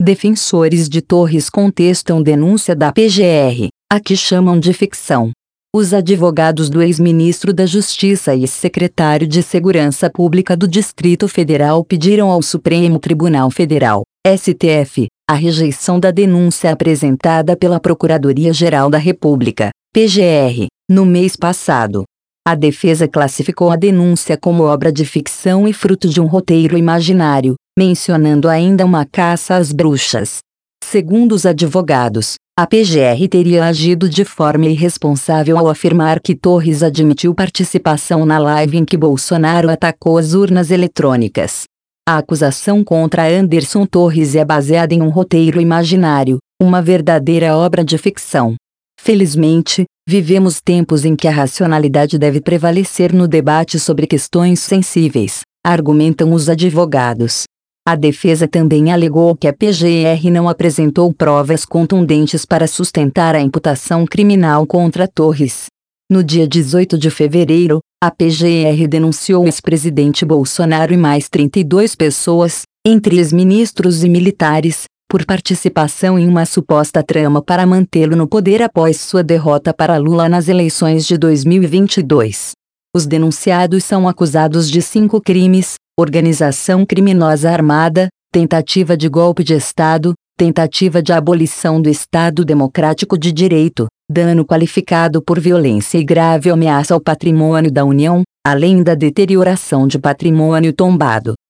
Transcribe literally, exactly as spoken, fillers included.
Defensores de Torres contestam denúncia da P G R, a que chamam de ficção. Os advogados do ex-ministro da Justiça e ex-secretário de Segurança Pública do Distrito Federal pediram ao Supremo Tribunal Federal, S T F, a rejeição da denúncia apresentada pela Procuradoria-Geral da República, P G R, no mês passado. A defesa classificou a denúncia como obra de ficção e fruto de um roteiro imaginário, mencionando ainda uma caça às bruxas. Segundo os advogados, a P G R teria agido de forma irresponsável ao afirmar que Torres admitiu participação na live em que Bolsonaro atacou as urnas eletrônicas. A acusação contra Anderson Torres é baseada em um roteiro imaginário, uma verdadeira obra de ficção. Felizmente, vivemos tempos em que a racionalidade deve prevalecer no debate sobre questões sensíveis, argumentam os advogados. A defesa também alegou que a P G R não apresentou provas contundentes para sustentar a imputação criminal contra Torres. No dia dezoito de fevereiro, a P G R denunciou o ex-presidente Bolsonaro e mais trinta e duas pessoas, entre ex-ministros e militares, por participação em uma suposta trama para mantê-lo no poder após sua derrota para Lula nas eleições de dois mil e vinte e dois. Os denunciados são acusados de cinco crimes: organização criminosa armada, tentativa de golpe de Estado, tentativa de abolição do Estado Democrático de Direito, dano qualificado por violência e grave ameaça ao patrimônio da União, além da deterioração de patrimônio tombado.